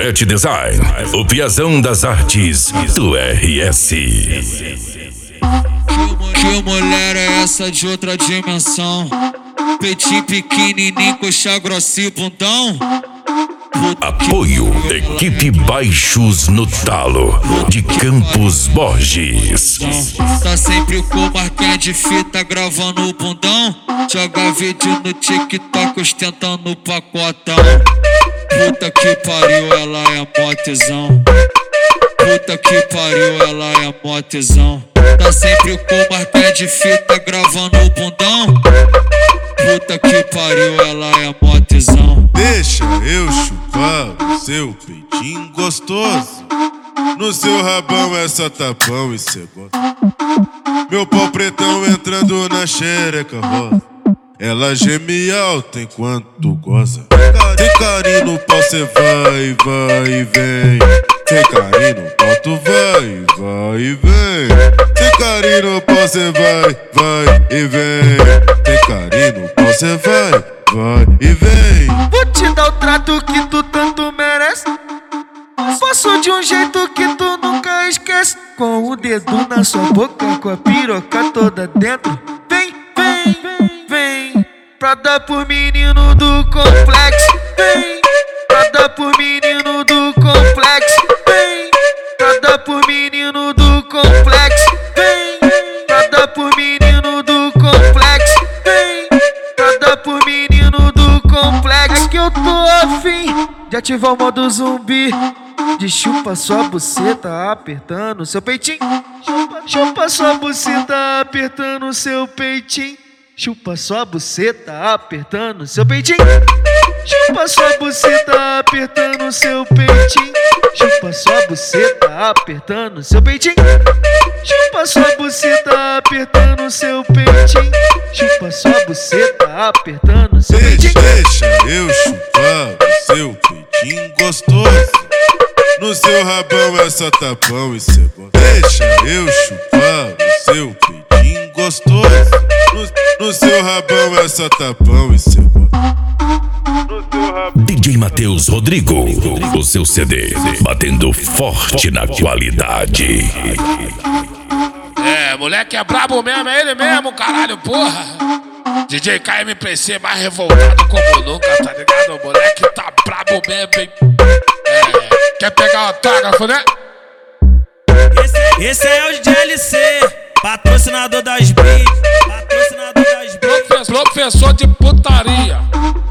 Colete Design, o piazão das artes do RS. Que mulher é essa de outra dimensão? Peitinho pequenininho, coxa grossa e bundão. Apoio Equipe Baixos no Talo, de Campos Borges. Tá sempre com marquinha de fita gravando o bundão. Joga vídeo no TikTok ostentando o pacotão. Puta que pariu, ela é motezão. Puta que pariu, ela é motezão. Tá sempre com marquinha de fita gravando o bundão. Puta que pariu, ela é motezão. Deixa eu chupar o seu peitinho gostoso. No seu rabão é só tapão e cê gosta. Meu pau pretão entrando na xereca rosa. Ela geme alto enquanto goza. Sem carinho no pau cê vai, vai e vem. Sem carinho no pau tu vai, vai e vem. Sem carinho no pau cê vai, vai e vem. Sem carinho no pau cê vai, vai e vem. Vou te dar o trato que tu tanto merece. Faço de um jeito que tu nunca esquece. Com o dedo na sua boca, com a piroca toda dentro. Vem, vem, vem, pra dar por menino do complexo. Vem, pra dar por menino do complexo. Vem, pra dar por menino do complexo. Vem, pra dar por menino do complexo. Vem, pra dar por menino do complexo. É que eu tô afim de ativar o modo zumbi. De chupa sua buceta apertando seu peitinho. Chupa sua buceta apertando seu peitinho. Chupa sua buceta apertando seu peitinho. Chupa sua buceta apertando seu peitinho. Chupa sua buceta apertando seu peitinho. Chupa sua buceta apertando seu peitinho. Chupa sua buceta apertando seu peitinho. Deixa eu chupar o seu peitinho gostoso. No seu rabão é só tapão e cê gosta. Deixa eu chupar o seu peitinho gostoso. No seu rabão é só tapão e cê gosta. DJ Matheus Rodrigo, o seu CD, batendo forte na qualidade. É, moleque é brabo mesmo, é ele mesmo, caralho, porra. DJ KMPC mais revoltado como nunca, tá ligado? O moleque tá brabo mesmo, hein? É, quer pegar o autógrafo, né? Esse é o DLC, patrocinador das beats, patrocinador das beats. Professor de putaria.